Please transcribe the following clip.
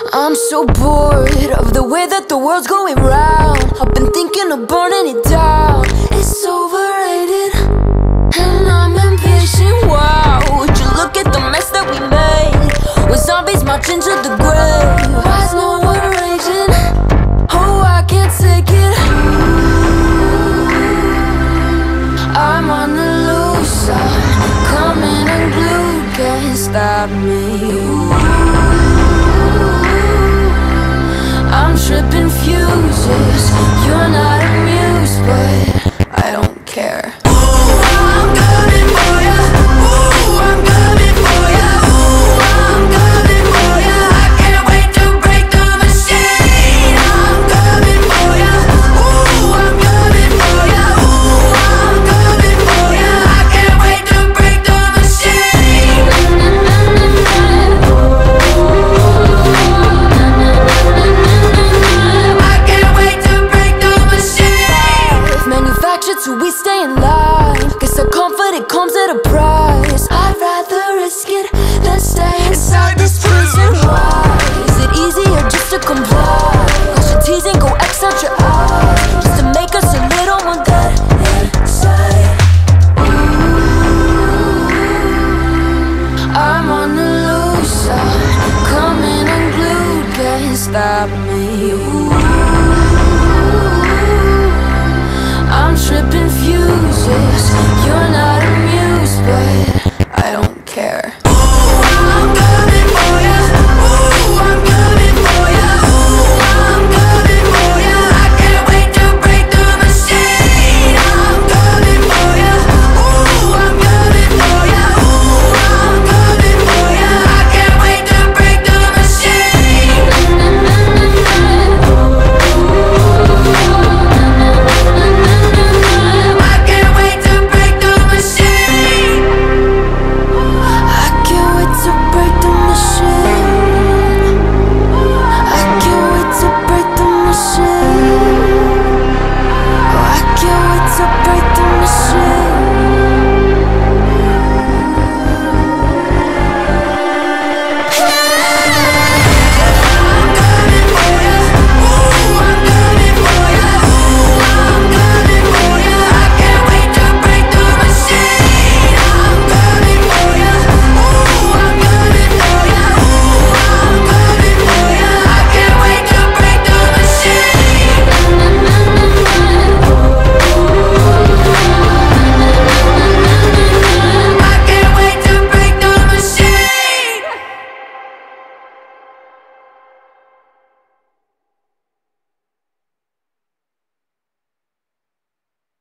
I'm so bored of the way that the world's going round. I've been thinking of burning it down. It's overrated, and I'm impatient. Wow, would you look at the mess that we made? With zombies marching to the grave. Why's no one raging? Oh, I can't take it. I'm on the loose, I'm coming unglued. Can't stop me. I'm tripping fuses. You're not amused, but I don't care. I'm coming for ya. Ooh, I'm coming for ya. Ooh, I'm coming for ya. I can't wait to break the machine. I'm coming for ya. Ooh, I'm coming for ya. Ooh, I'm coming for ya. I can't wait to break the machine. So we stay in line, guess the comfort it comes at a price. I'd rather risk it than stay inside this prison. Why is it easier just to comply? Cause you're teasing, go X out your eyes, just to make us a little more dead inside. I'm on the loose, I'm coming unglued. Can't stop me. I'm tripping fuses. You're not amused, but I don't care.